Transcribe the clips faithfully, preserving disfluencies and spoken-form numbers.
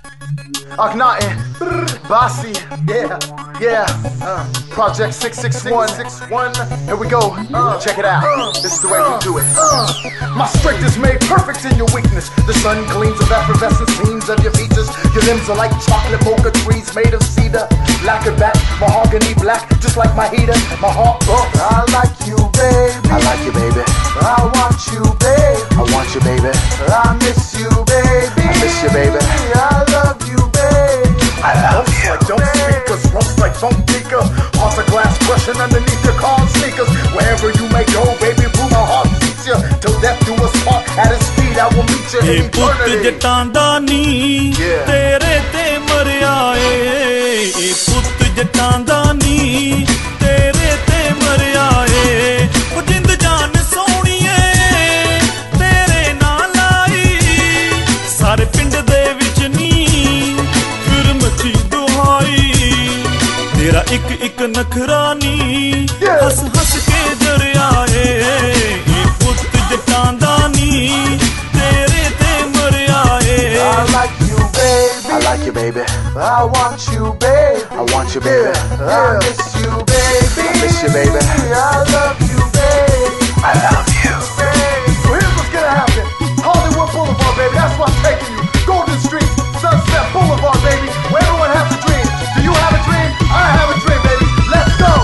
Akhenaten, Basi, yeah, yeah. Uh, Project six six one, here we go. Uh, Check it out. Uh, this is the way uh, we do it. Uh, my strength is made perfect in your weakness. The sun gleams of effervescent seams of your features. Your limbs are like chocolate mocha trees made of cedar. Lacquer back, mahogany black, just like my heater. My heart bumps. I like you, baby. I like you, baby. I want you, baby. I want you, baby. I miss you, baby. I miss you, baby. I love you, baby. I love you. Like don't speak us, rumps like phone speaker. Hearts of glass crushing underneath your car sneakers. Wherever you may go, baby, boo, my heart beats you. Till death do us part. At his feet, I will meet you in eternity. Yeah. Tere te maryae. E put jatanda ni. Tere te maryae. O jind jaan soniye. Tere naal aayi. Sare pind de vich ni. Fir machi duhai. Tera ik ik नखरा नी हस हस के जरियाए ये पुत जटांदा नी तेरे ते मरियाए I like you baby I like you baby I want you baby I want you baby yeah. I miss you baby I miss you baby I love you baby I love you baby. So here's what's gonna happen Hollywood Boulevard baby that's where I'm taking you Golden Street Sunset Boulevard baby where everyone has a dream do you have a dream I have a dream baby let's go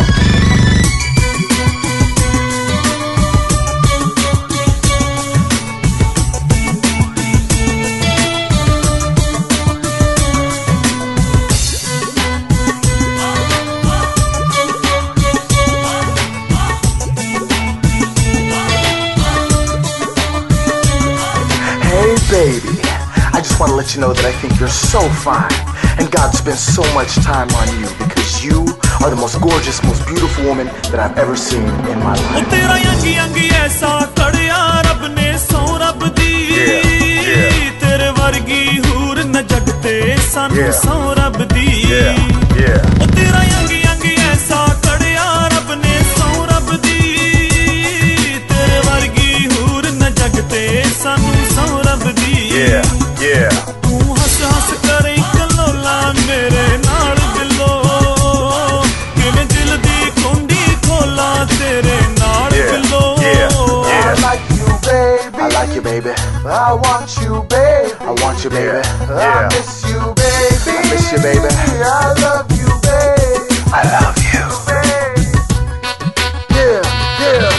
Baby, I just want to let you know that I think you're so fine and God spent so much time on you because you are the most gorgeous, most beautiful woman that I've ever seen in my life. Tera yangi yangi aisa kadiya rab ne so rab di tere vargi hoor na jag te sanu so rab di tera yangi yangi aisa kadiya rab ne so rab di tere vargi hoor na jag te sanu so rab di Yeah, yeah. तू हंस हंस करे कलोला मेरे नाल दिलो किवें दिल दी कुंडी खोला तेरे नाल दिलो I like you baby I like you baby I want you baby I want you baby I miss you baby I miss you baby I love you baby I love you baby Yeah, yeah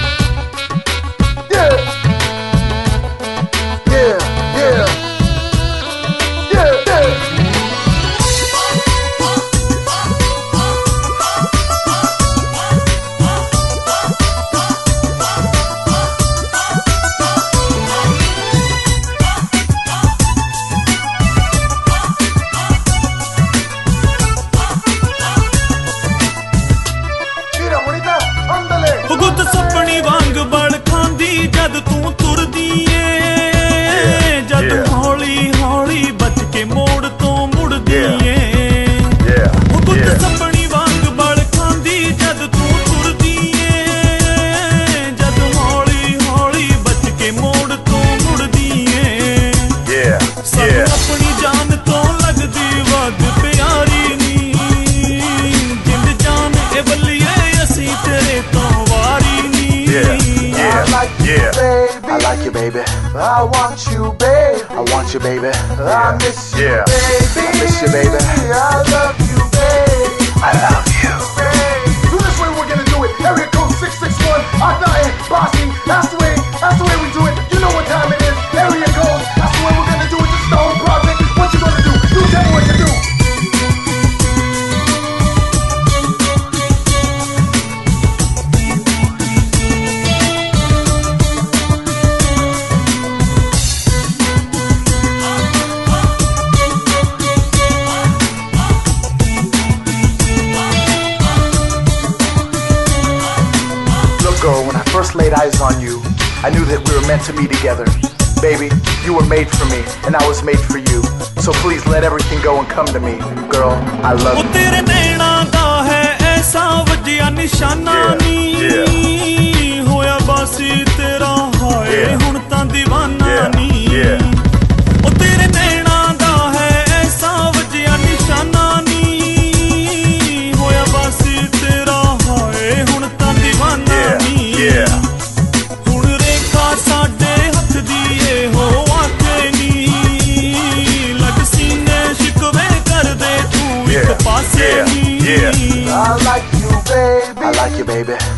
Yeah Yeah Yeah, yeah, yeah. Mira, bonita, ándale. गुद सपनी वांग बड़ खांदी जद तू तुरदी ए जद हौली हौली बच के मोड़ तो मुड़दी ए गुद सपनी वांग बड़ खांदी जद तू तुरदी ए जद हौली हौली बच के मोड़ तो मुड़दी ए सब अपनी जान तो लगदी वद प्यारी नी जिंद जान ए बलिए असी तेरे तो वारी नी I like you, baby. I like you, baby. I want you, baby. I want you, baby. I miss you, baby. I miss you, baby. I love you, baby. I love you, baby. So this way we're gonna do it. Area code six six one. Akhenaten, Basi. That's the way. That's the way we do it. You know what time it is. Area code. That's the way we're gonna do it. The Stone Project. What you gonna do? You tell me what to do. When I first laid eyes on you, I knew that we were meant to be together. Baby, you were made for me, and I was made for you. So please let everything go and come to me. Girl, I love you. तेरे नैना दा है ऐसा वजिया निशाना नी होया बासी तेरा हाय हुण तां दीवाना नी ओ तेरे नैना दा है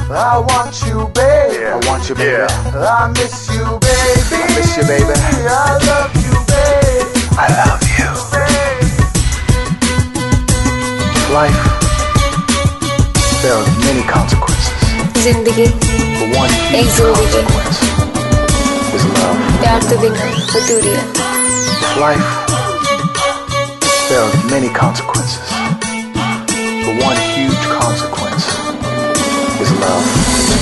I want you, baby. Yeah. I want you, baby. Yeah. I miss you, baby. I miss you, baby. I love you, baby. I love you. Life, there are many consequences. जिंदगी But one एक huge जिंदगी consequence is love. प्यार तो बिना अधूरी है. Life, there are many consequences. But one huge consequence is love.